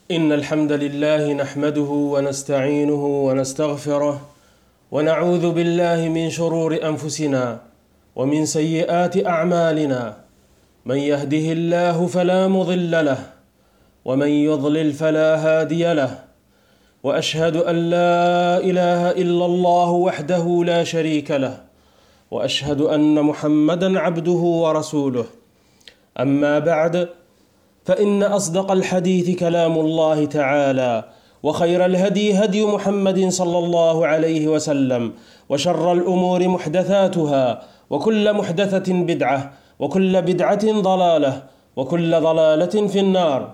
إن الحمد لله نحمده ونستعينه ونستغفره ونعوذ بالله من شرور أنفسنا ومن سيئات أعمالنا. من يهده الله فلا مضل له ومن يضلل فلا هادي له، وأشهد أن لا إله إلا الله وحده لا شريك له، وأشهد أن محمدًا عبده ورسوله. أما بعد، فإن أصدق الحديث كلام الله تعالى، وخير الهدي هدي محمد صلى الله عليه وسلم، وشر الأمور محدثاتها، وكل محدثة بدعة، وكل بدعة ضلالة، وكل ضلالة في النار.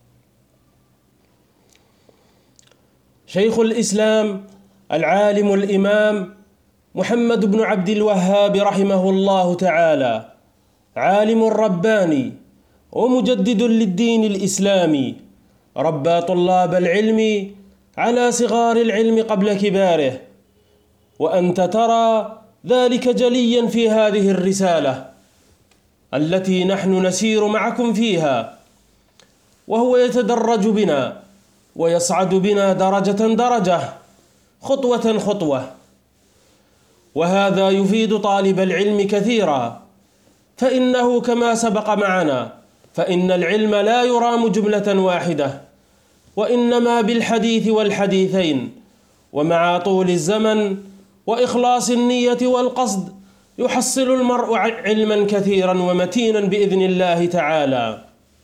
شيخ الإسلام العالم الإمام محمد بن عبد الوهاب رحمه الله تعالى عالم رباني ومجدد للدين الإسلامي، ربى طلاب العلم على صغار العلم قبل كباره، وأنت ترى ذلك جليا في هذه الرسالة التي نحن نسير معكم فيها، وهو يتدرج بنا ويصعد بنا درجة درجة، خطوة خطوة، وهذا يفيد طالب العلم كثيرا، فإنه كما سبق معنا فإن العلم لا يرام جملة واحدة، وإنما بالحديث والحديثين، ومع طول الزمن وإخلاص النية والقصد يحصل المرء علما كثيرا ومتينا بإذن الله تعالى.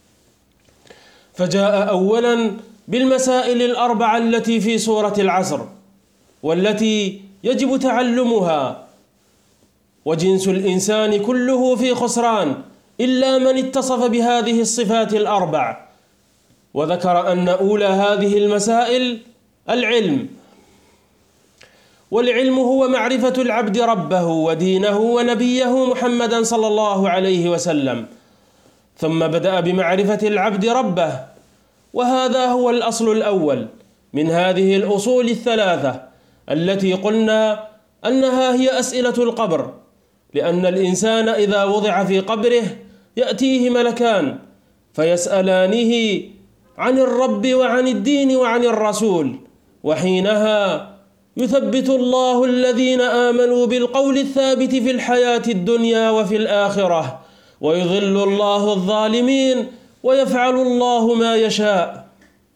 فجاء أولا بالمسائل الأربعة التي في سورة العصر، والتي يجب تعلمها، وجنس الإنسان كله في خسران إلا من اتصف بهذه الصفات الأربع. وذكر أن أولى هذه المسائل العلم، والعلم هو معرفة العبد ربه ودينه ونبيه محمدا صلى الله عليه وسلم، ثم بدأ بمعرفة العبد ربه، وهذا هو الأصل الأول من هذه الأصول الثلاثة التي قلنا أنها هي أسئلة القبر، لأن الإنسان إذا وضع في قبره يأتيه ملكان فيسألانه عن الرب وعن الدين وعن الرسول، وحينها يثبت الله الذين آمنوا بالقول الثابت في الحياة الدنيا وفي الآخرة، ويضل الله الظالمين ويفعل الله ما يشاء.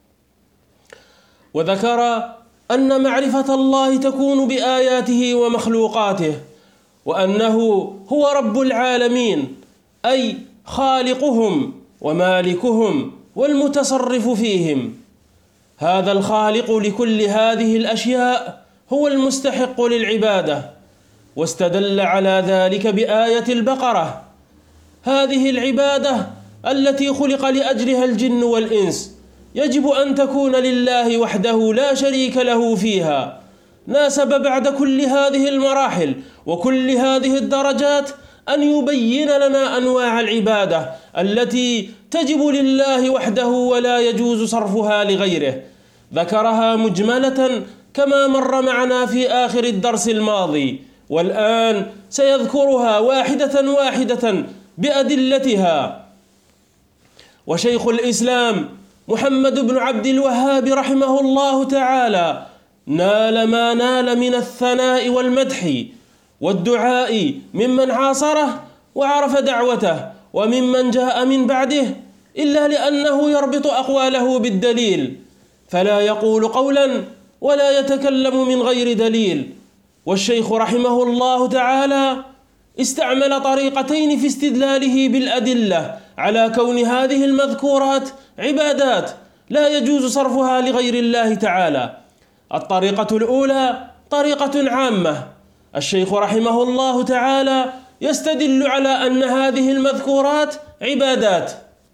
وذكر أن معرفة الله تكون بآياته ومخلوقاته، وأنه هو رب العالمين، أي خالقهم ومالكهم والمتصرف فيهم. هذا الخالق لكل هذه الأشياء هو المستحق للعبادة، واستدل على ذلك بآية البقرة. هذه العبادة التي خلق لأجلها الجن والإنس يجب أن تكون لله وحده لا شريك له فيها. ناسب بعد كل هذه المراحل وكل هذه الدرجات أن يبين لنا أنواع العبادة التي تجب لله وحده ولا يجوز صرفها لغيره. ذكرها مجملة كما مر معنا في آخر الدرس الماضي، والآن سيذكرها واحدة واحدة بأدلتها. وشيخ الإسلام محمد بن عبد الوهاب رحمه الله تعالى نال ما نال من الثناء والمدح والدعاء ممن عاصره وعرف دعوته وممن جاء من بعده، إلا لأنه يربط أقواله بالدليل، فلا يقول قولا ولا يتكلم من غير دليل. والشيخ رحمه الله تعالى استعمل طريقتين في استدلاله بالأدلة على كون هذه المذكورات عبادات لا يجوز صرفها لغير الله تعالى. الطريقة الأولى طريقة عامة، الشيخ رحمه الله تعالى يستدل على أن هذه المذكورات عبادات،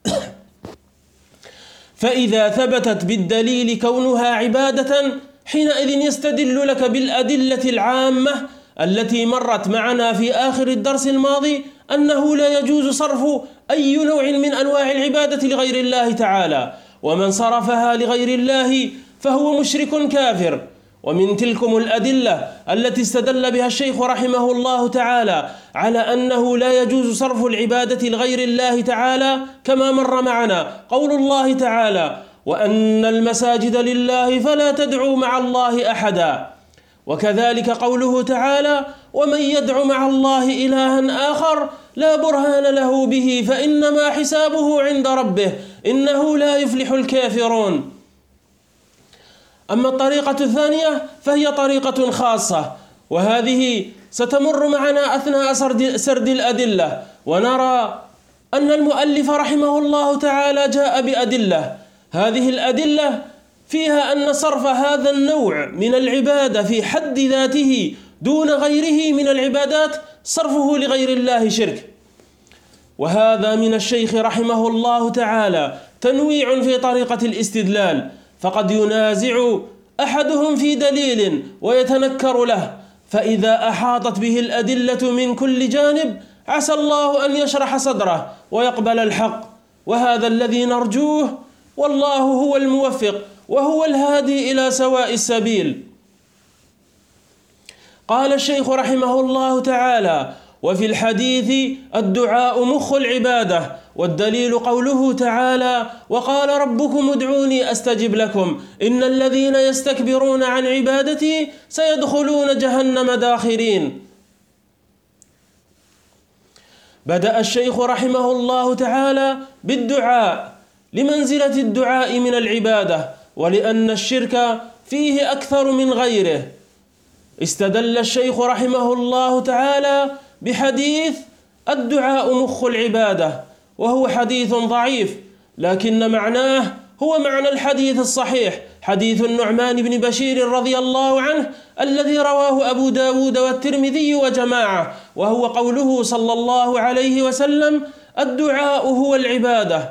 فإذا ثبتت بالدليل كونها عبادة حينئذ يستدل لك بالأدلة العامة التي مرت معنا في آخر الدرس الماضي أنه لا يجوز صرف أي نوع من أنواع العبادة لغير الله تعالى، ومن صرفها لغير الله فهو مشرك كافر. ومن تلكم الأدلة التي استدل بها الشيخ رحمه الله تعالى على أنه لا يجوز صرف العبادة لغير الله تعالى كما مر معنا قول الله تعالى: وأن المساجد لله فلا تدعوا مع الله أحدا. وكذلك قوله تعالى: ومن يدع مع الله إلها آخر لا برهان له به فإنما حسابه عند ربه إنه لا يفلح الكافرون. أما الطريقة الثانية فهي طريقة خاصة، وهذه ستمر معنا أثناء سرد الأدلة، ونرى أن المؤلف رحمه الله تعالى جاء بأدلة. هذه الأدلة فيها أن صرف هذا النوع من العبادة في حد ذاته دون غيره من العبادات صرفه لغير الله شرك. وهذا من الشيخ رحمه الله تعالى تنويع في طريقة الاستدلال، فقد ينازع أحدهم في دليل ويتنكر له، فإذا أحاطت به الأدلة من كل جانب عسى الله أن يشرح صدره ويقبل الحق، وهذا الذي نرجوه، والله هو الموفق وهو الهادي إلى سواء السبيل. قال الشيخ رحمه الله تعالى: وفي الحديث الدعاء مخ العبادة، والدليل قوله تعالى: وقال ربكم ادعوني أستجب لكم إن الذين يستكبرون عن عبادتي سيدخلون جهنم داخرين. بدأ الشيخ رحمه الله تعالى بالدعاء لمنزلة الدعاء من العبادة، ولأن الشرك فيه أكثر من غيره. استدل الشيخ رحمه الله تعالى بحديث الدعاء مخ العبادة، وهو حديث ضعيف، لكن معناه هو معنى الحديث الصحيح، حديث النعمان بن بشير رضي الله عنه الذي رواه أبو داود والترمذي وجماعة، وهو قوله صلى الله عليه وسلم: الدعاء هو العبادة.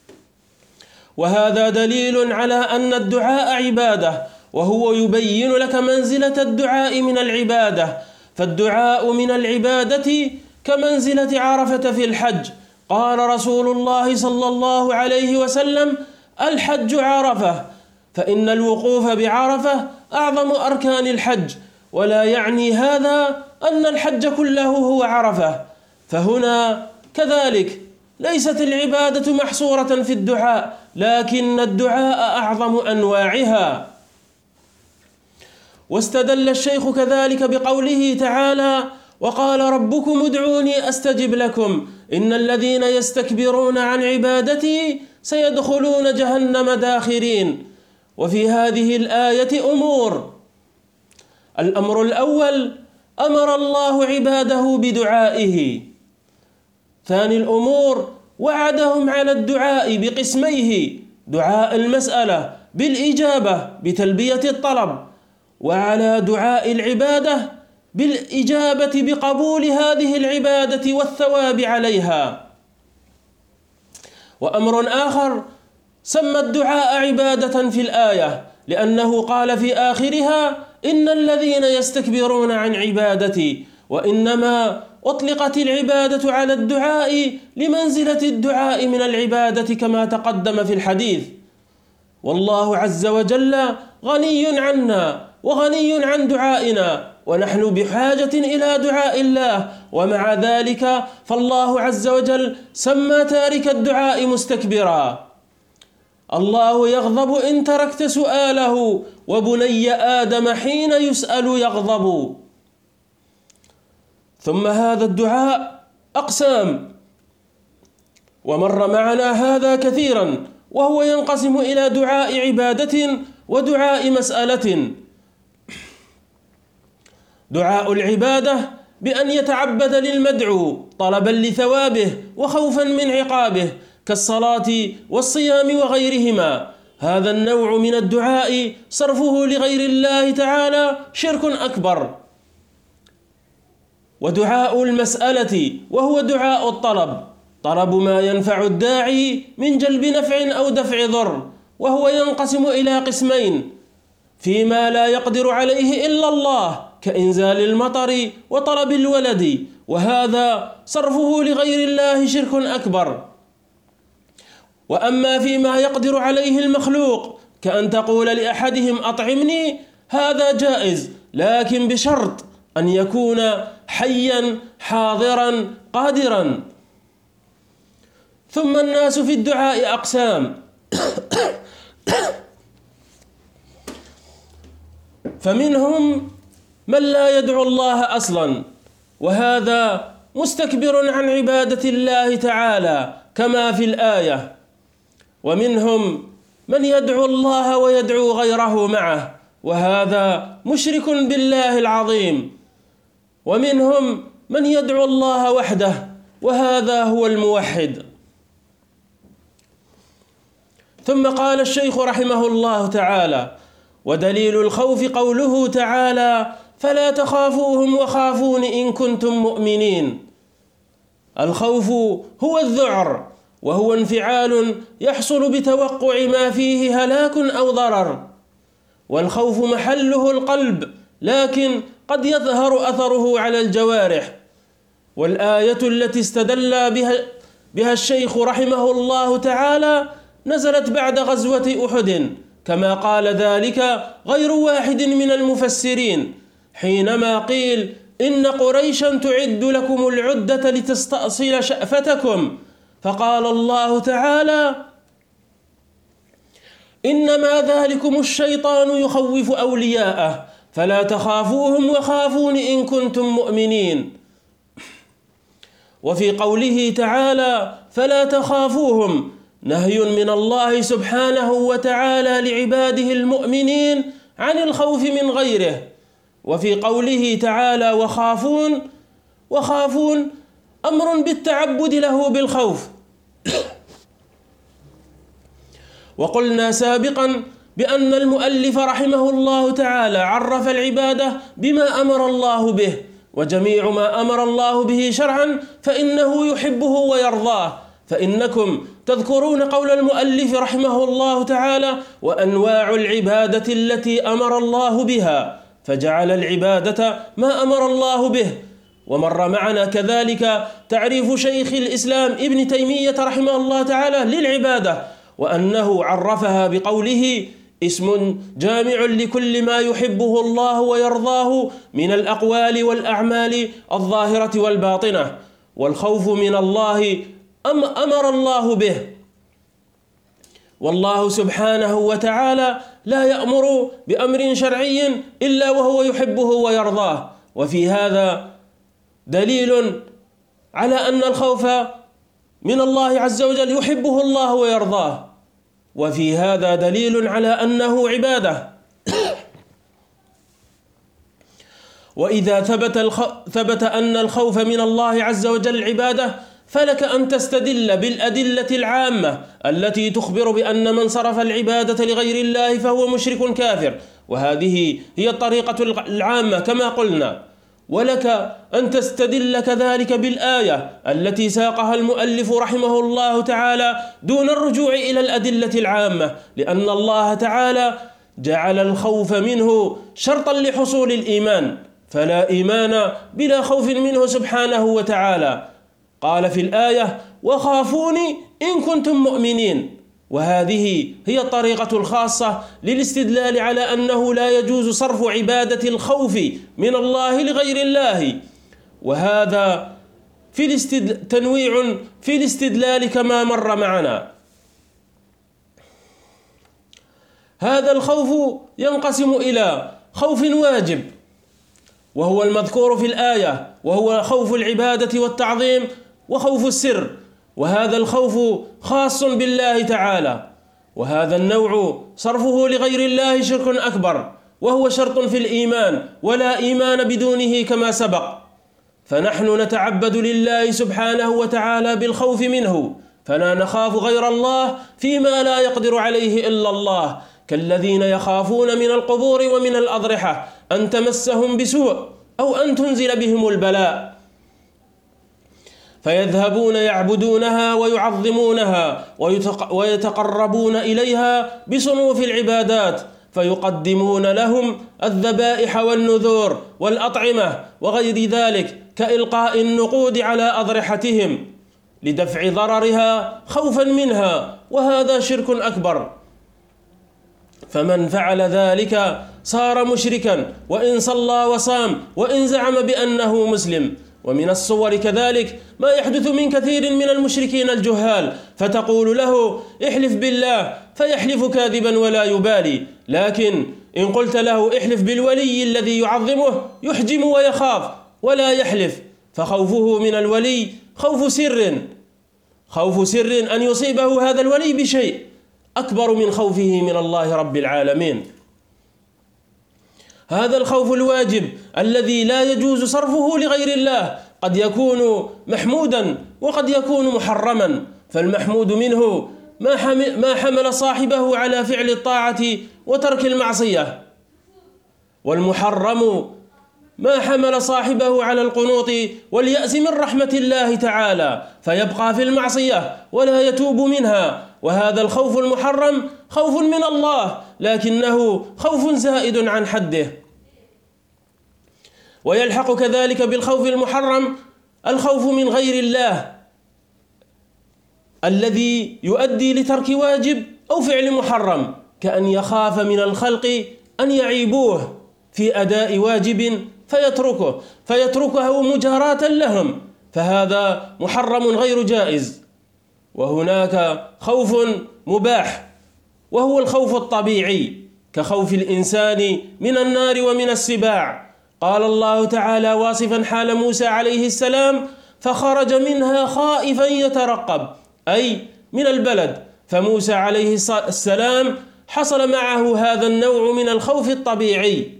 وهذا دليل على أن الدعاء عبادة، وهو يبين لك منزلة الدعاء من العبادة، فالدعاء من العبادة كمنزلة عرفة في الحج. قال رسول الله صلى الله عليه وسلم: الحج عرفة، فإن الوقوف بعرفة أعظم أركان الحج، ولا يعني هذا أن الحج كله هو عرفة. فهنا كذلك ليست العبادة محصورة في الدعاء، لكن الدعاء أعظم أنواعها. واستدل الشيخ كذلك بقوله تعالى: وقال ربكم ادعوني أستجب لكم إن الذين يستكبرون عن عبادتي سيدخلون جهنم داخرين. وفي هذه الآية أمور: الأمر الأول أمر الله عباده بدعائه. ثاني الأمور وعدهم على الدعاء بقسميه: دعاء المسألة بالإجابة بتلبية الطلب، وعلى دعاء العبادة بالإجابة بقبول هذه العبادة والثواب عليها. وأمر آخر سمى الدعاء عبادة في الآية، لأنه قال في آخرها: إن الذين يستكبرون عن عبادتي، وإنما أطلقت العبادة على الدعاء لمنزلة الدعاء من العبادة كما تقدم في الحديث. والله عز وجل غني عنا وغني عن دعائنا، ونحن بحاجة إلى دعاء الله، ومع ذلك فالله عز وجل سمى تارك الدعاء مستكبرا. الله يغضب إن تركت سؤاله، وبني آدم حين يسأل يغضب. ثم هذا الدعاء أقسام، ومر معنا هذا كثيرا، وهو ينقسم إلى دعاء عبادة ودعاء مسألة. دعاء العبادة بأن يتعبد للمدعو طلبا لثوابه وخوفا من عقابه، كالصلاة والصيام وغيرهما. هذا النوع من الدعاء صرفه لغير الله تعالى شرك أكبر. ودعاء المسألة وهو دعاء الطلب، طلب ما ينفع الداعي من جلب نفع أو دفع ضر، وهو ينقسم إلى قسمين: فيما لا يقدر عليه إلا الله كإنزال المطر وطلب الولد، وهذا صرفه لغير الله شرك أكبر. وأما فيما يقدر عليه المخلوق كأن تقول لأحدهم أطعمني، هذا جائز، لكن بشرط أن يكون حيا حاضرا قادرا. ثم الناس في الدعاء أقسام: فمنهم من لا يدعو الله أصلا، وهذا مستكبر عن عبادة الله تعالى كما في الآية، ومنهم من يدعو الله ويدعو غيره معه، وهذا مشرك بالله العظيم، ومنهم من يدعو الله وحده، وهذا هو الموحد. ثم قال الشيخ رحمه الله تعالى: ودليل الخوف قوله تعالى: فلا تخافوهم وخافون إن كنتم مؤمنين. الخوف هو الذعر، وهو انفعال يحصل بتوقع ما فيه هلاك أو ضرر، والخوف محله القلب، لكن قد يظهر أثره على الجوارح. والآية التي استدل بها الشيخ رحمه الله تعالى نزلت بعد غزوة أحد، كما قال ذلك غير واحد من المفسرين حينما قيل: إن قريشا تعد لكم العدة لتستأصل شأفتكم، فقال الله تعالى: إنما ذلكم الشيطان يخوف أولياءه فلا تخافوهم وخافون إن كنتم مؤمنين. وفي قوله تعالى: فلا تخافوهم، نهي من الله سبحانه وتعالى لعباده المؤمنين عن الخوف من غيره. وفي قوله تعالى: وخافون أمر بالتعبد له بالخوف. وقلنا سابقا بأن المؤلف رحمه الله تعالى عرف العبادة بما أمر الله به، وجميع ما أمر الله به شرعا فإنه يحبه ويرضاه. فإنكم تذكرون قول المؤلف رحمه الله تعالى: وأنواع العبادة التي أمر الله بها، فجعل العبادة ما أمر الله به. ومر معنا كذلك تعريف شيخ الإسلام ابن تيمية رحمه الله تعالى للعبادة، وأنه عرفها بقوله: اسم جامع لكل ما يحبه الله ويرضاه من الأقوال والأعمال الظاهرة والباطنة. والخوف من الله أمر الله به، والله سبحانه وتعالى لا يأمر بأمر شرعي إلا وهو يحبه ويرضاه. وفي هذا دليل على أن الخوف من الله عز وجل يحبه الله ويرضاه، وفي هذا دليل على أنه عبادة. وإذا ثبت أن الخوف من الله عز وجل عبادة، فلك أن تستدل بالأدلة العامة التي تخبر بأن من صرف العبادة لغير الله فهو مشرك كافر، وهذه هي الطريقة العامة كما قلنا. ولك أن تستدل كذلك بالآية التي ساقها المؤلف رحمه الله تعالى دون الرجوع إلى الأدلة العامة، لأن الله تعالى جعل الخوف منه شرطا لحصول الإيمان، فلا إيمان بلا خوف منه سبحانه وتعالى. قال في الآية: وخافوني إن كنتم مؤمنين. وهذه هي الطريقة الخاصة للاستدلال على أنه لا يجوز صرف عبادة الخوف من الله لغير الله، وهذا تنويع في الاستدلال كما مر معنا. هذا الخوف ينقسم إلى خوف واجب، وهو المذكور في الآية، وهو خوف العبادة والتعظيم وخوف السر، وهذا الخوف خاص بالله تعالى. وهذا النوع صرفه لغير الله شرك أكبر، وهو شرط في الإيمان، ولا إيمان بدونه كما سبق. فنحن نتعبد لله سبحانه وتعالى بالخوف منه، فلا نخاف غير الله فيما لا يقدر عليه إلا الله، كالذين يخافون من القبور ومن الأضرحة أن تمسهم بسوء أو أن تنزل بهم البلاء، فيذهبون يعبدونها ويعظمونها ويتقربون إليها بصنوف العبادات، فيقدمون لهم الذبائح والنذور والأطعمة وغير ذلك كإلقاء النقود على أضرحتهم لدفع ضررها خوفا منها، وهذا شرك أكبر. فمن فعل ذلك صار مشركا، وإن صلى وصام وإن زعم بأنه مسلم. ومن الصور كذلك ما يحدث من كثير من المشركين الجهال، فتقول له احلف بالله فيحلف كاذبا ولا يبالي، لكن إن قلت له احلف بالولي الذي يعظمه يحجم ويخاف ولا يحلف، فخوفه من الولي خوف سر أن يصيبه هذا الولي بشيء أكبر من خوفه من الله رب العالمين. هذا الخوف الواجب الذي لا يجوز صرفه لغير الله قد يكون محمودا وقد يكون محرما، فالمحمود منه ما حمل صاحبه على فعل الطاعة وترك المعصية، والمحرم ما حمل صاحبه على القنوط واليأس من رحمة الله تعالى فيبقى في المعصية ولا يتوب منها. وهذا الخوف المحرم خوف من الله لكنه خوف زائد عن حده. ويلحق كذلك بالخوف المحرم الخوف من غير الله الذي يؤدي لترك واجب أو فعل محرم، كأن يخاف من الخلق أن يعيبوه في أداء واجب فيتركه مجاراة لهم، فهذا محرم غير جائز. وهناك خوف مباح وهو الخوف الطبيعي كخوف الإنسان من النار ومن السباع. قال الله تعالى واصفا حال موسى عليه السلام: فخرج منها خائفا يترقب، أي من البلد. فموسى عليه السلام حصل معه هذا النوع من الخوف الطبيعي.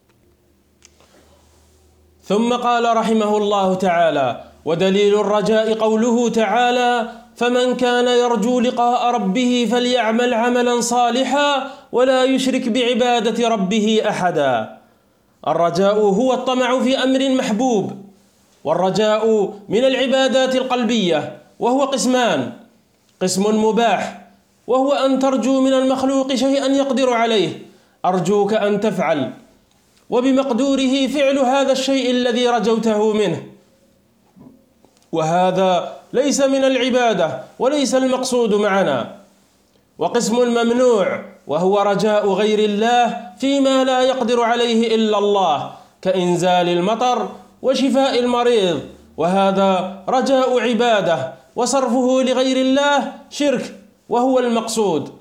ثم قال رحمه الله تعالى: ودليل الرجاء قوله تعالى: فمن كان يرجو لقاء ربه فليعمل عملا صالحا ولا يشرك بعبادة ربه أحدا. الرجاء هو الطمع في أمر محبوب، والرجاء من العبادات القلبية، وهو قسمان: قسم مباح وهو أن ترجو من المخلوق شيئا يقدر عليه، أرجوك أن تفعل، وبمقدوره فعل هذا الشيء الذي رجوته منه، وهذا ليس من العبادة وليس المقصود معنا. وقسم ممنوع وهو رجاء غير الله فيما لا يقدر عليه إلا الله، كإنزال المطر وشفاء المريض، وهذا رجاء عبادة، وصرفه لغير الله شرك وهو المقصود.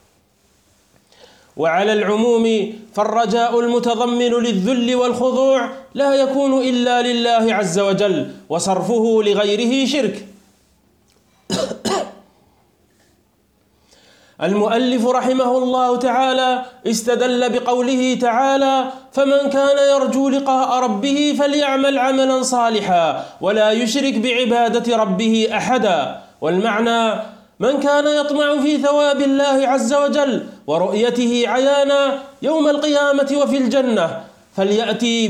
وعلى العموم فالرجاء المتضمن للذل والخضوع لا يكون إلا لله عز وجل، وصرفه لغيره شرك. المؤلف رحمه الله تعالى استدل بقوله تعالى: فمن كان يرجو لقاء ربه فليعمل عملا صالحا ولا يشرك بعبادة ربه أحدا. والمعنى: من كان يطمع في ثواب الله عز وجل ورؤيته عيانا يوم القيامة وفي الجنة فليأتي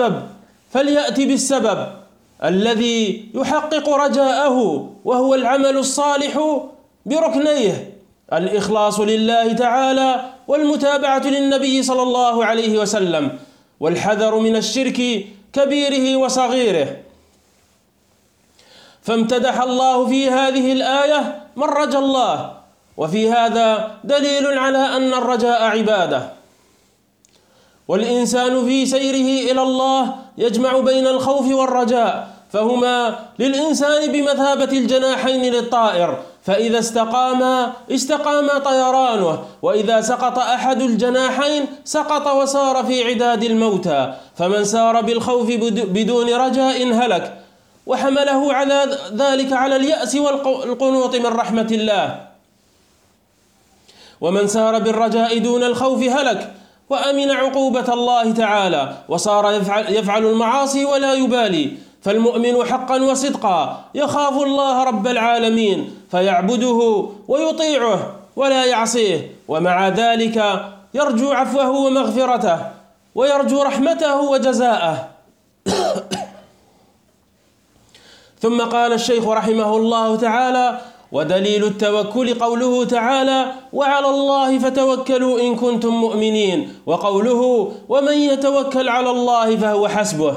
بالسبب الذي يحقق رجاءه، وهو العمل الصالح بركنيه: الإخلاص لله تعالى، والمتابعة للنبي صلى الله عليه وسلم، والحذر من الشرك كبيره وصغيره. فامتدح الله في هذه الآية من رجا الله، وفي هذا دليل على أن الرجاء عبادة. والإنسان في سيره إلى الله يجمع بين الخوف والرجاء، فهما للإنسان بمثابة الجناحين للطائر، فإذا استقام طيرانه، وإذا سقط أحد الجناحين سقط وسار في عداد الموتى. فمن سار بالخوف بدون رجاء هلك، وحمله على ذلك على اليأس والقنوط من رحمة الله. ومن سار بالرجاء دون الخوف هلك وأمن عقوبة الله تعالى، وصار يفعل المعاصي ولا يبالي. فالمؤمن حقا وصدقا يخاف الله رب العالمين فيعبده ويطيعه ولا يعصيه، ومع ذلك يرجو عفوه ومغفرته، ويرجو رحمته وجزاءه. ثم قال الشيخ رحمه الله تعالى: ودليل التوكل قوله تعالى: وعلى الله فتوكلوا إن كنتم مؤمنين، وقوله: ومن يتوكل على الله فهو حسبه.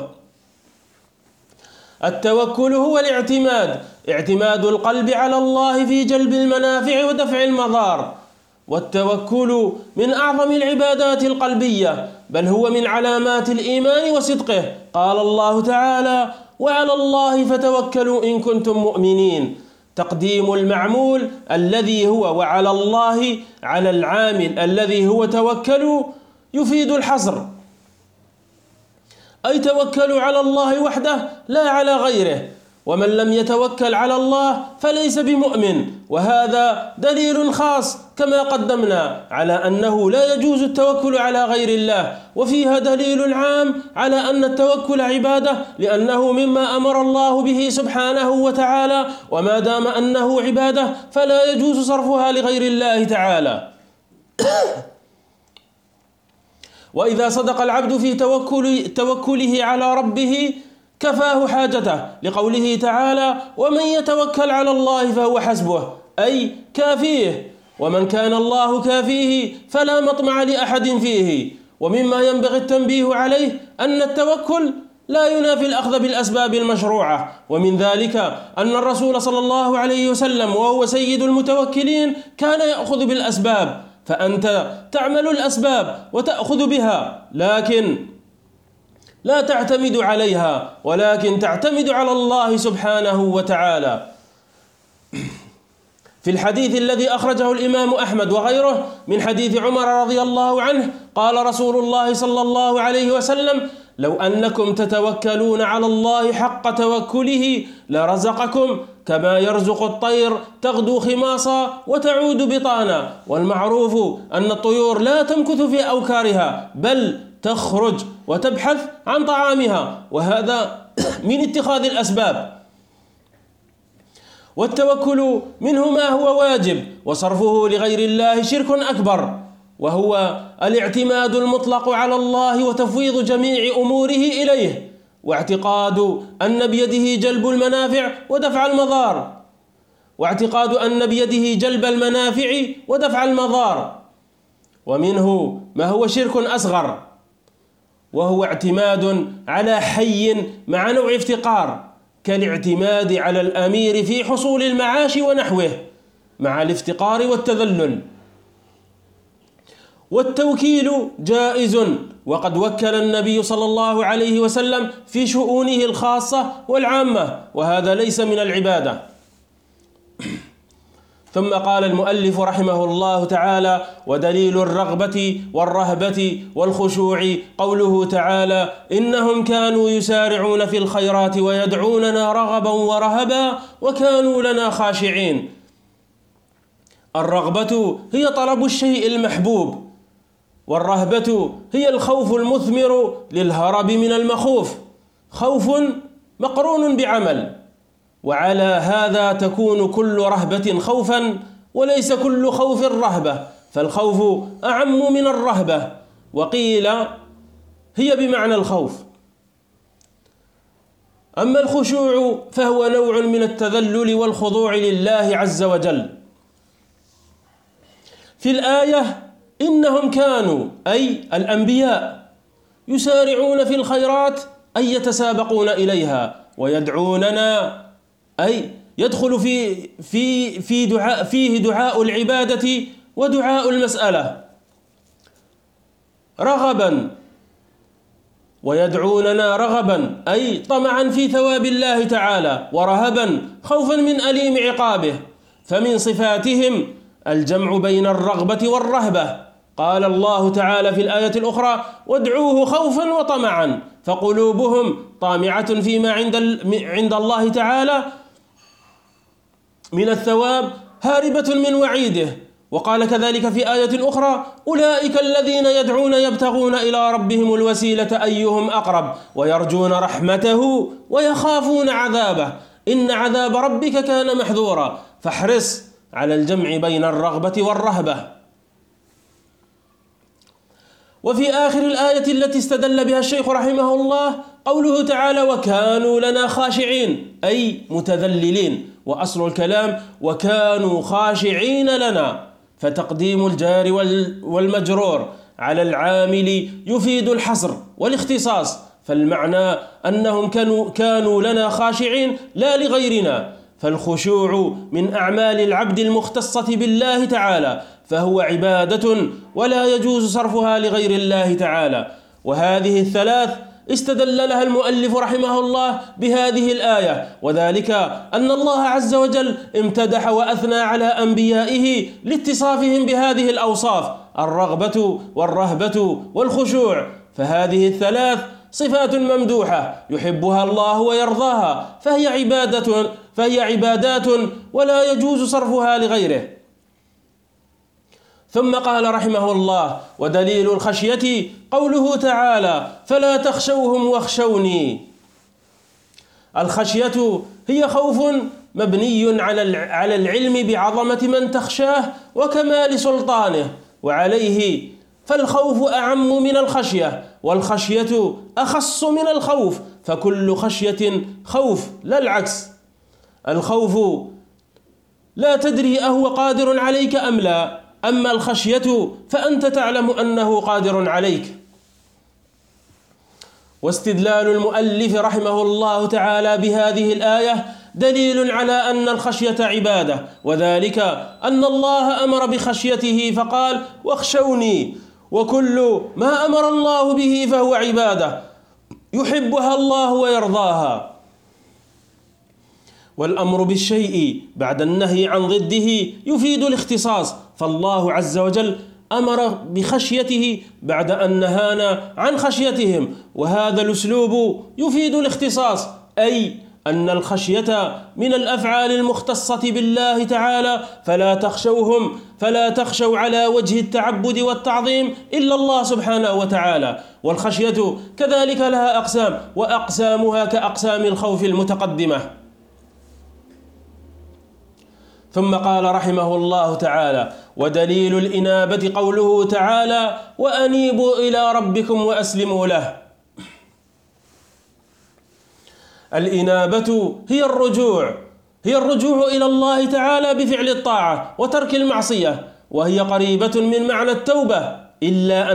التوكل هو اعتماد القلب على الله في جلب المنافع ودفع المضار، والتوكل من أعظم العبادات القلبية، بل هو من علامات الإيمان وصدقه. قال الله تعالى: وعلى الله فتوكلوا إن كنتم مؤمنين. تقديم المعمول الذي هو وعلى الله على العامل الذي هو توكلوا يفيد الحصر، أي توكلوا على الله وحده لا على غيره، ومن لم يتوكل على الله فليس بمؤمن. وهذا دليل خاص كما قدمنا على أنه لا يجوز التوكل على غير الله، وفيها دليل عام على أن التوكل عبادة، لأنه مما أمر الله به سبحانه وتعالى، وما دام أنه عبادة فلا يجوز صرفها لغير الله تعالى. وإذا صدق العبد في توكله على ربه كفاه حاجته، لقوله تعالى: ومن يتوكل على الله فهو حسبه، أي كافيه، ومن كان الله كافيه فلا مطمع لأحد فيه. ومما ينبغي التنبيه عليه أن التوكل لا ينافي الأخذ بالأسباب المشروعة، ومن ذلك أن الرسول صلى الله عليه وسلم وهو سيد المتوكلين كان يأخذ بالأسباب، فأنت تعمل الأسباب وتأخذ بها، لكن لا تعتمد عليها، ولكن تعتمد على الله سبحانه وتعالى. في الحديث الذي أخرجه الإمام أحمد وغيره من حديث عمر رضي الله عنه قال رسول الله صلى الله عليه وسلم: لو أنكم تتوكلون على الله حق توكله لرزقكم كما يرزق الطير تغدو خماصا وتعود بطانا. والمعروف أن الطيور لا تمكث في أوكارها، بل تخرج وتبحث عن طعامها، وهذا من اتخاذ الأسباب. والتوكل منه ما هو واجب، وصرفه لغير الله شرك أكبر، وهو الاعتماد المطلق على الله وتفويض جميع أموره إليه، واعتقاد أن بيده جلب المنافع ودفع المضار، ومنه ما هو شرك أصغر، وهو اعتماد على حي مع نوع افتقار، كالاعتماد على الأمير في حصول المعاش ونحوه مع الافتقار والتذلل. والتوكيل جائز، وقد وكل النبي صلى الله عليه وسلم في شؤونه الخاصة والعامة، وهذا ليس من العبادة. ثم قال المؤلف رحمه الله تعالى: ودليل الرغبة والرهبة والخشوع قوله تعالى: إنهم كانوا يسارعون في الخيرات ويدعوننا رغبا ورهبا وكانوا لنا خاشعين. الرغبة هي طلب الشيء المحبوب، والرهبة هي الخوف المثمر للهرب من المخوف، خوف مقرون بعمل، وعلى هذا تكون كل رهبة خوفا، وليس كل خوف رهبة، فالخوف أعم من الرهبة، وقيل هي بمعنى الخوف. أما الخشوع فهو نوع من التذلل والخضوع لله عز وجل. في الآية: إنهم كانوا، أي الأنبياء، يسارعون في الخيرات، أي يتسابقون إليها، ويدعوننا، أي يدخل فيه دعاء العبادة ودعاء المسألة، رغبا، ويدعوننا رغبا أي طمعا في ثواب الله تعالى، ورهبا خوفا من أليم عقابه. فمن صفاتهم الجمع بين الرغبة والرهبة. قال الله تعالى في الآية الأخرى: وادعوه خوفا وطمعا، فقلوبهم طامعة فيما عند الله تعالى من الثواب، هاربة من وعيده. وقال كذلك في آية أخرى: أولئك الذين يدعون يبتغون إلى ربهم الوسيلة أيهم أقرب ويرجون رحمته ويخافون عذابه إن عذاب ربك كان محذورا. فاحرص على الجمع بين الرغبة والرهبة. وفي آخر الآية التي استدل بها الشيخ رحمه الله قوله تعالى: وكانوا لنا خاشعين، أي متذللين، وأصل الكلام: وكانوا خاشعين لنا، فتقديم الجار والمجرور على العامل يفيد الحصر والاختصاص، فالمعنى أنهم كانوا لنا خاشعين لا لغيرنا. فالخشوع من أعمال العبد المختصة بالله تعالى، فهو عبادة ولا يجوز صرفها لغير الله تعالى. وهذه الثلاث استدل لها المؤلف رحمه الله بهذه الآية، وذلك أن الله عز وجل امتدح وأثنى على أنبيائه لاتصافهم بهذه الأوصاف: الرغبة والرهبة والخشوع، فهذه الثلاث صفات ممدوحة يحبها الله ويرضاها، فهي عبادات ولا يجوز صرفها لغيره. ثم قال رحمه الله: ودليل الخشية قوله تعالى: فلا تخشوهم واخشوني. الخشية هي خوف مبني على العلم بعظمة من تخشاه وكمال سلطانه، وعليه فالخوف أعم من الخشية، والخشية أخص من الخوف، فكل خشية خوف لا العكس. الخوف لا تدري أهو قادر عليك أم لا، أما الخشية فأنت تعلم أنه قادر عليك. واستدلال المؤلف رحمه الله تعالى بهذه الآية دليل على أن الخشية عبادة، وذلك أن الله أمر بخشيته فقال: واخشوني، وكل ما أمر الله به فهو عبادة يحبها الله ويرضاها. والأمر بالشيء بعد النهي عن ضده يفيد الاختصاص، فالله عز وجل أمر بخشيته بعد أن نهانا عن خشيتهم، وهذا الأسلوب يفيد الاختصاص، أي أن الخشية من الأفعال المختصة بالله تعالى، فلا تخشوا على وجه التعبد والتعظيم إلا الله سبحانه وتعالى. والخشية كذلك لها أقسام، وأقسامها كأقسام الخوف المتقدمة. ثم قال رحمه الله تعالى: ودليل الإنابة قوله تعالى: وأنيبوا إلى ربكم وأسلموا له. الإنابة هي الرجوع إلى الله تعالى بفعل الطاعة وترك المعصية، وهي قريبة من معنى التوبة، إلا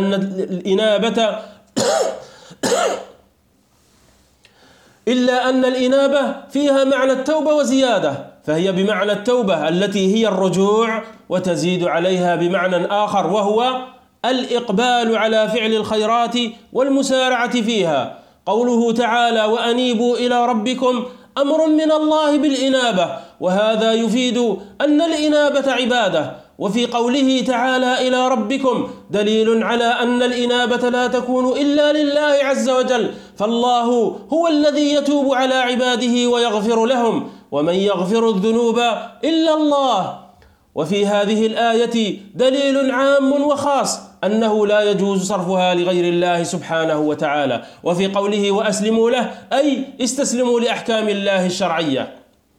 أن الإنابة فيها معنى التوبة وزيادة، فهي بمعنى التوبة التي هي الرجوع، وتزيد عليها بمعنى آخر وهو الإقبال على فعل الخيرات والمسارعة فيها. قوله تعالى: وأنيبوا إلى ربكم أمر من الله بالإنابة، وهذا يفيد أن الإنابة عبادة. وفي قوله تعالى: إلى ربكم دليل على أن الإنابة لا تكون إلا لله عز وجل، فالله هو الذي يتوب على عباده ويغفر لهم، ومن يغفر الذنوب إلا الله. وفي هذه الآية دليل عام وخاص أنه لا يجوز صرفها لغير الله سبحانه وتعالى. وفي قوله: وأسلموا له، أي استسلموا لأحكام الله الشرعية.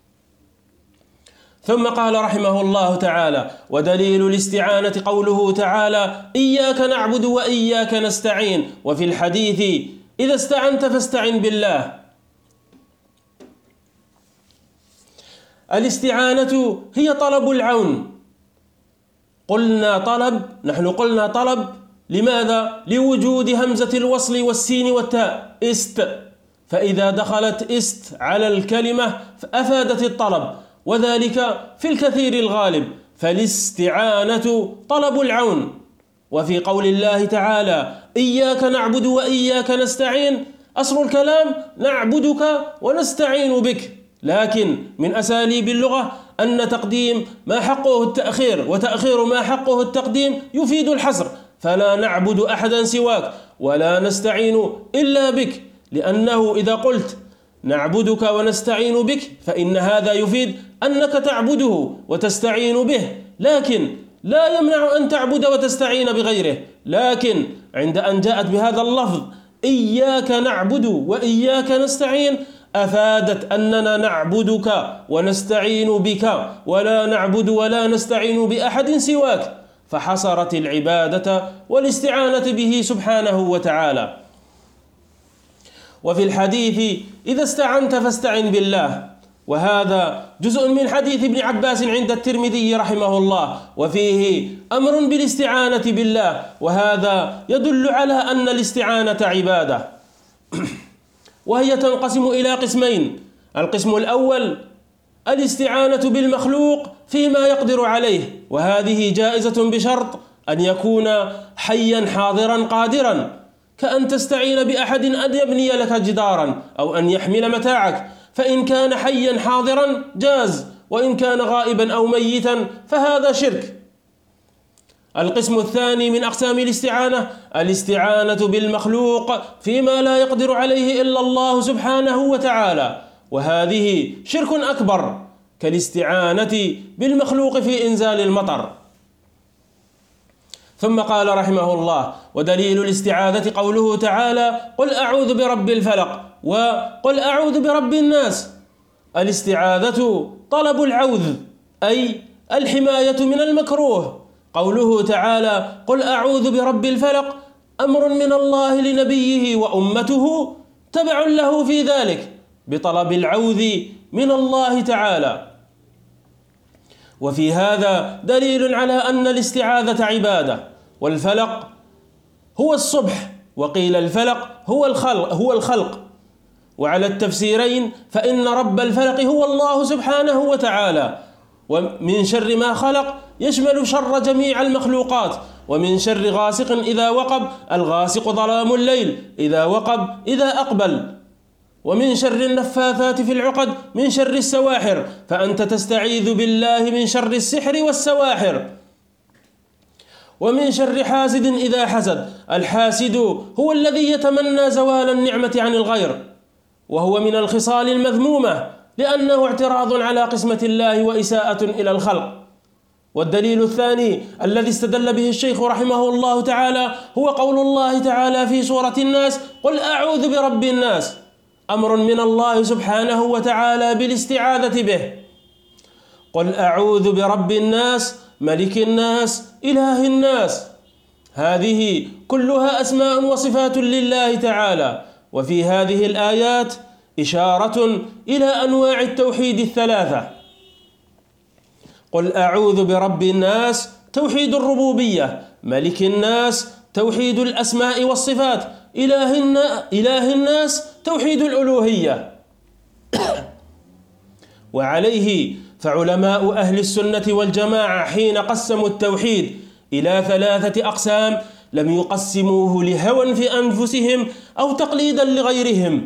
ثم قال رحمه الله تعالى: ودليل الاستعانة قوله تعالى: إياك نعبد وإياك نستعين. وفي الحديث: إذا استعنت فاستعن بالله. الاستعانة هي طلب العون. نحن قلنا طلب، لماذا؟ لوجود همزة الوصل والسين والتاء فإذا دخلت على الكلمة أفادت الطلب، وذلك في الكثير الغالب، فالاستعانة طلب العون. وفي قول الله تعالى: إياك نعبد وإياك نستعين، أصل الكلام نعبدك ونستعين بك، لكن من أساليب اللغة أن تقديم ما حقه التأخير وتأخير ما حقه التقديم يفيد الحصر، فلا نعبد أحدا سواك ولا نستعين إلا بك، لأنه إذا قلت نعبدك ونستعين بك فإن هذا يفيد أنك تعبده وتستعين به، لكن لا يمنع أن تعبد وتستعين بغيره. لكن عند أن جاءت بهذا اللفظ إياك نعبد وإياك نستعين أفادت أننا نعبدك ونستعين بك، ولا نعبد ولا نستعين بأحد سواك، فحصرت العبادة والاستعانة به سبحانه وتعالى. وفي الحديث: إذا استعنت فاستعن بالله، وهذا جزء من حديث ابن عباس عند الترمذي رحمه الله، وفيه أمر بالاستعانة بالله، وهذا يدل على أن الاستعانة عبادة. وهي تنقسم إلى قسمين: القسم الأول الاستعانة بالمخلوق فيما يقدر عليه، وهذه جائزة بشرط أن يكون حيا حاضرا قادرا، كأن تستعين بأحد أن يبني لك جدارا أو أن يحمل متاعك، فإن كان حيا حاضرا جاز، وإن كان غائبا أو ميتا فهذا شرك. القسم الثاني من أقسام الاستعانة بالمخلوق فيما لا يقدر عليه إلا الله سبحانه وتعالى، وهذه شرك أكبر كالاستعانة بالمخلوق في إنزال المطر. ثم قال رحمه الله: ودليل الاستعاذة قوله تعالى: قل أعوذ برب الفلق وقل أعوذ برب الناس. الاستعاذة طلب العوذ، أي الحماية من المكروه. قوله تعالى: قل أعوذ برب الفلق أمر من الله لنبيه وأمته تبع له في ذلك بطلب العوذ من الله تعالى. وفي هذا دليل على أن الاستعاذة عبادة، والفلق هو الصبح، وقيل الفلق هو الخلق. وعلى التفسيرين فإن رب الفلق هو الله سبحانه وتعالى، ومن شر ما خلق يشمل شر جميع المخلوقات، ومن شر غاسق إذا وقب، الغاسق ظلام الليل إذا وقب إذا أقبل، ومن شر النفاثات في العقد، من شر السواحر، فأنت تستعيذ بالله من شر السحر والسواحر. ومن شر حاسد إذا حسد، الحاسد هو الذي يتمنى زوال النعمة عن الغير، وهو من الخصال المذمومة لأنه اعتراض على قسمة الله وإساءة إلى الخلق. والدليل الثاني الذي استدل به الشيخ رحمه الله تعالى هو قول الله تعالى في سورة الناس: قل أعوذ برب الناس، أمر من الله سبحانه وتعالى بالاستعاذة به. قل أعوذ برب الناس، ملك الناس، إله الناس. هذه كلها أسماء وصفات لله تعالى، وفي هذه الآيات إشارة إلى أنواع التوحيد الثلاثة. قل أعوذ برب الناس توحيد الربوبية، ملك الناس توحيد الأسماء والصفات، إله الناس توحيد الألوهية. وعليه فعلماء أهل السنة والجماعة حين قسموا التوحيد إلى 3 أقسام لم يقسموه لهوى في أنفسهم أو تقليدا لغيرهم،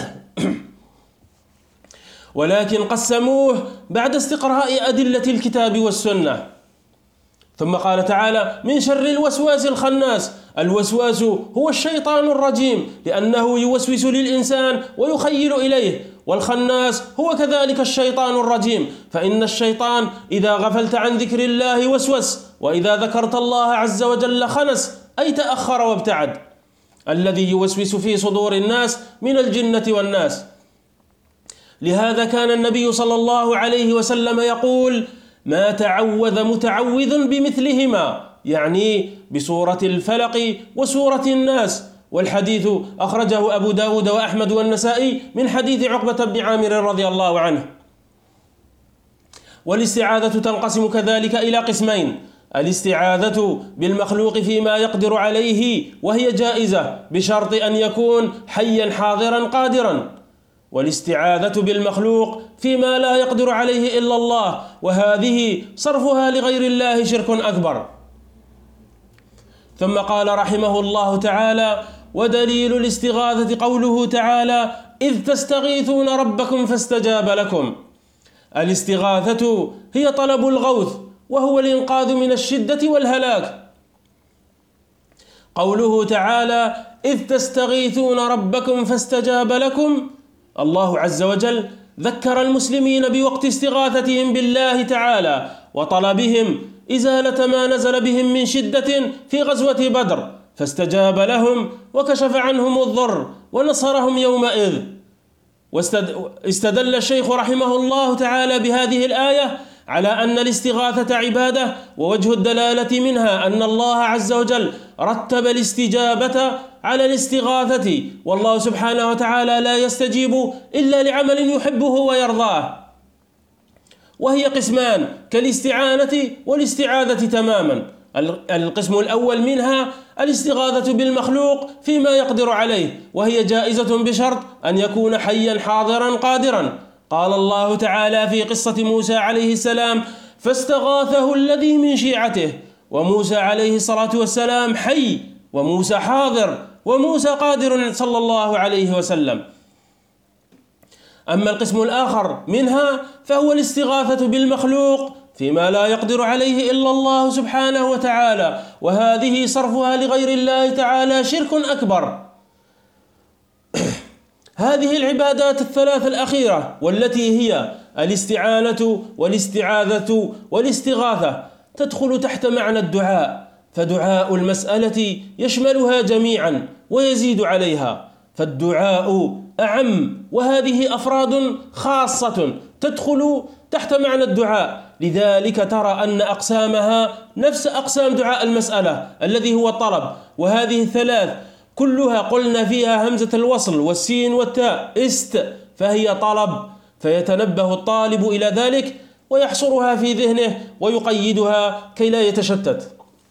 ولكن قسموه بعد استقراء أدلة الكتاب والسنة. ثم قال تعالى: من شر الوسواس الخناس. الوسواس هو الشيطان الرجيم، لأنه يوسوس للإنسان ويخيل إليه، والخناس هو كذلك الشيطان الرجيم، فإن الشيطان إذا غفلت عن ذكر الله وسوس، وإذا ذكرت الله عز وجل خنس، أي تأخر وابتعد، الذي يوسوس في صدور الناس من الجنة والناس. لهذا كان النبي صلى الله عليه وسلم يقول: ما تعوذ متعوذ بمثلهما، يعني بسورة الفلق وسورة الناس. والحديث أخرجه أبو داود وأحمد والنسائي من حديث عقبة بن عامر رضي الله عنه. والاستعاذة تنقسم كذلك إلى قسمين: الاستعاذة بالمخلوق فيما يقدر عليه وهي جائزة بشرط أن يكون حيا حاضرا قادرا، والاستعاذة بالمخلوق فيما لا يقدر عليه إلا الله، وهذه صرفها لغير الله شرك أكبر. ثم قال رحمه الله تعالى: ودليل الاستغاثة قوله تعالى: إذ تستغيثون ربكم فاستجاب لكم. الاستغاثة هي طلب الغوث، وهو الإنقاذ من الشدة والهلاك. قوله تعالى: إذ تستغيثون ربكم فاستجاب لكم، الله عز وجل ذكر المسلمين بوقت استغاثتهم بالله تعالى وطلبهم إزالة ما نزل بهم من شدة في غزوة بدر، فاستجاب لهم وكشف عنهم الضر ونصرهم يومئذ. واستدل الشيخ رحمه الله تعالى بهذه الآية على أن الاستغاثة عبادة، ووجه الدلالة منها أن الله عز وجل رتب الاستجابة على الاستغاثة، والله سبحانه وتعالى لا يستجيب إلا لعمل يحبه ويرضاه، وهي قسمان كالاستعانة والاستعاذة تماما. القسم الأول منها الاستغاثة بالمخلوق فيما يقدر عليه، وهي جائزة بشرط أن يكون حيا حاضرا قادرا. قال الله تعالى في قصة موسى عليه السلام: فاستغاثه الذي من شيعته، وموسى عليه الصلاة والسلام حي وموسى حاضر، وموسى قادر صلى الله عليه وسلم. أما القسم الآخر منها فهو الاستغاثة بالمخلوق فيما لا يقدر عليه إلا الله سبحانه وتعالى، وهذه صرفها لغير الله تعالى شرك أكبر. هذه العبادات الثلاث الأخيرة والتي هي الاستعانة والاستعاذة والاستغاثة تدخل تحت معنى الدعاء، فدعاء المسألة يشملها جميعا ويزيد عليها، فالدعاء أعم، وهذه أفراد خاصة تدخل تحت معنى الدعاء. لذلك ترى أن أقسامها نفس أقسام دعاء المسألة الذي هو الطلب، وهذه الثلاث كلها قلنا فيها همزة الوصل والسين والتاء فهي طلب، فيتنبه الطالب إلى ذلك ويحصرها في ذهنه ويقيدها كي لا يتشتت.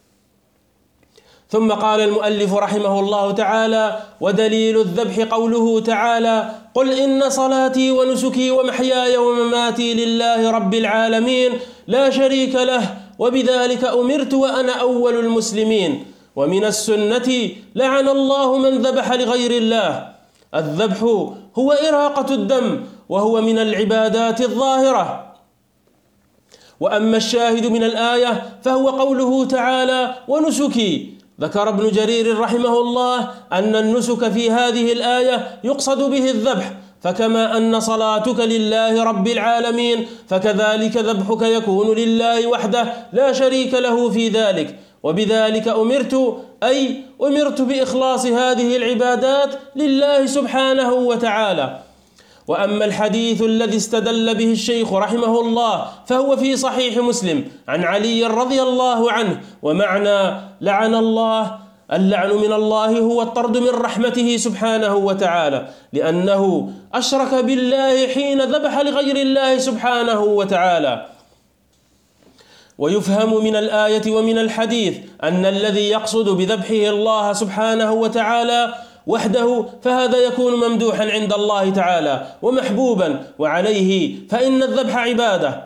ثم قال المؤلف رحمه الله تعالى: ودليل الذبح قوله تعالى: قل إن صلاتي ونسكي ومحياي ومماتي لله رب العالمين لا شريك له وبذلك أمرت وأنا أول المسلمين. ومن السنة: لعن الله من ذبح لغير الله. الذبح هو إراقة الدم، وهو من العبادات الظاهرة. وأما الشاهد من الآية فهو قوله تعالى: ونسكي. ذكر ابن جرير رحمه الله أن النسك في هذه الآية يقصد به الذبح، فكما أن صلاتك لله رب العالمين فكذلك ذبحك يكون لله وحده لا شريك له في ذلك. وبذلك أمرت، أي أمرت بإخلاص هذه العبادات لله سبحانه وتعالى. وأما الحديث الذي استدل به الشيخ رحمه الله فهو في صحيح مسلم عن علي رضي الله عنه، ومعنى لعن الله، اللعن من الله هو الطرد من رحمته سبحانه وتعالى، لأنه أشرك بالله حين ذبح لغير الله سبحانه وتعالى. ويفهم من الآية ومن الحديث أن الذي يقصد بذبحه الله سبحانه وتعالى وحده فهذا يكون ممدوحا عند الله تعالى ومحبوبا، وعليه فإن الذبح عبادة.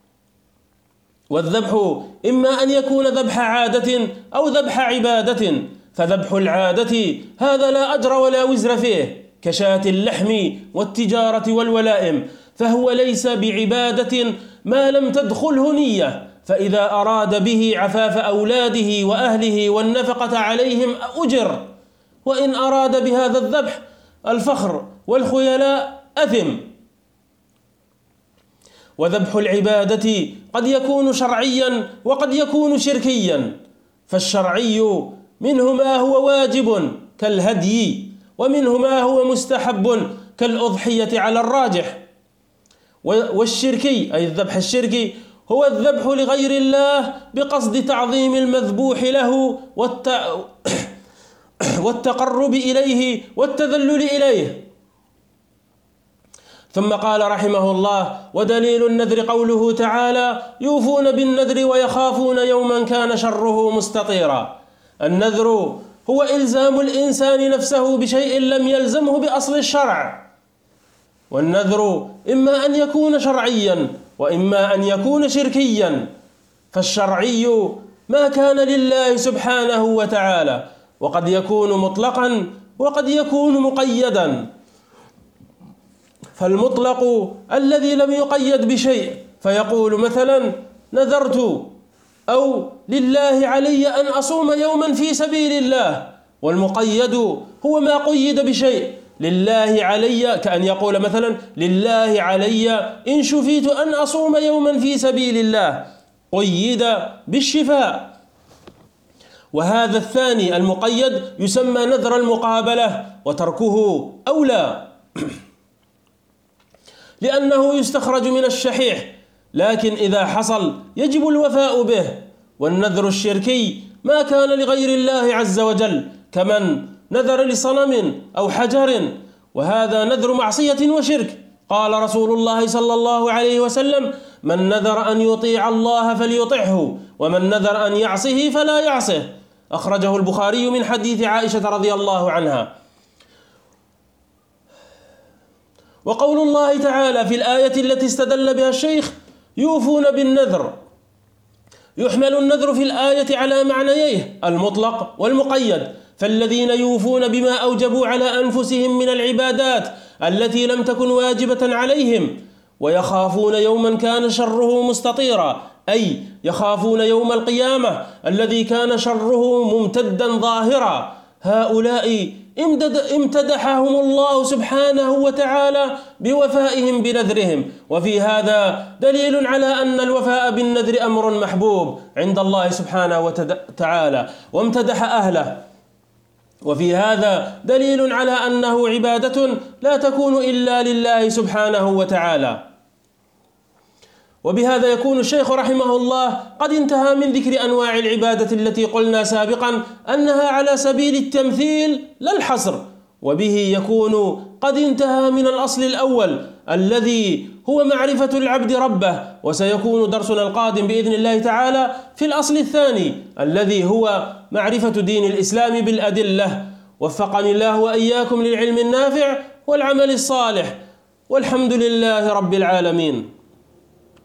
والذبح إما أن يكون ذبح عادة أو ذبح عبادة، فذبح العادة هذا لا أجر ولا وزر فيه كشاة اللحم والتجارة والولائم، فهو ليس بعبادة ما لم تدخله نية، فإذا أراد به عفاف أولاده وأهله والنفقة عليهم أجر، وإن أراد بهذا الذبح الفخر والخيلاء أثم. وذبح العبادة قد يكون شرعيا وقد يكون شركيا، فالشرعي منه ما هو واجب كالهدي، ومنه ما هو مستحب كالأضحية على الراجح. والشركي أي الذبح الشركي هو الذبح لغير الله بقصد تعظيم المذبوح له والتقرب إليه والتذلل إليه. ثم قال رحمه الله: ودليل النذر قوله تعالى: يوفون بالنذر ويخافون يوما كان شره مستطيرا. النذر هو إلزام الإنسان نفسه بشيء لم يلزمه بأصل الشرع، والنذر إما أن يكون شرعيا وإما أن يكون شركيا، فالشرعي ما كان لله سبحانه وتعالى، وقد يكون مطلقا وقد يكون مقيدا. فالمطلق الذي لم يقيد بشيء، فيقول مثلا: نذرت أو لله علي أن أصوم يوما في سبيل الله. والمقيد هو ما قيد بشيء، لله علي، كأن يقول مثلا: لله علي إن شفيت أن أصوم يوما في سبيل الله، قيد بالشفاء. وهذا الثاني المقيد يسمى نذر المقابلة، وتركه أولى لأنه يستخرج من الشحيح، لكن إذا حصل يجب الوفاء به. والنذر الشركي ما كان لغير الله عز وجل، كمن نذر لصنم أو حجر، وهذا نذر معصية وشرك. قال رسول الله صلى الله عليه وسلم: من نذر أن يطيع الله فليطعه، ومن نذر أن يعصه فلا يعصه. أخرجه البخاري من حديث عائشة رضي الله عنها. وقول الله تعالى في الآية التي استدل بها الشيخ: يوفون بالنذر، يحمل النذر في الآية على معنييه المطلق والمقيد، فالذين يوفون بما أوجبوا على أنفسهم من العبادات التي لم تكن واجبة عليهم، ويخافون يوما كان شره مستطيرا، أي يخافون يوم القيامة الذي كان شره ممتدا ظاهرا، هؤلاء امتدحهم الله سبحانه وتعالى بوفائهم بنذرهم. وفي هذا دليل على أن الوفاء بالنذر أمر محبوب عند الله سبحانه وتعالى وامتدح أهله. وفي هذا دليل على أنه عبادة لا تكون إلا لله سبحانه وتعالى. وبهذا يكون الشيخ رحمه الله قد انتهى من ذكر أنواع العبادة التي قلنا سابقا أنها على سبيل التمثيل لا الحصر، وبه يكون قد انتهى من الأصل الأول الذي هو معرفة العبد ربه. وسيكون درسنا القادم بإذن الله تعالى في الأصل الثاني الذي هو معرفة دين الإسلام بالأدلة. وفقني الله وإياكم للعلم النافع والعمل الصالح، والحمد لله رب العالمين.